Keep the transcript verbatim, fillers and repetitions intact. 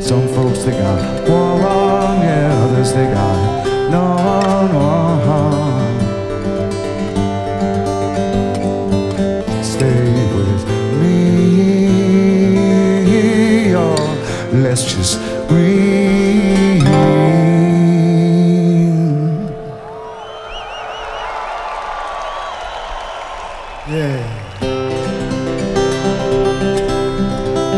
Some folks they got one wrong, yeah, others they got no one wrong. Stay with me, or let's just breathe. Yeah.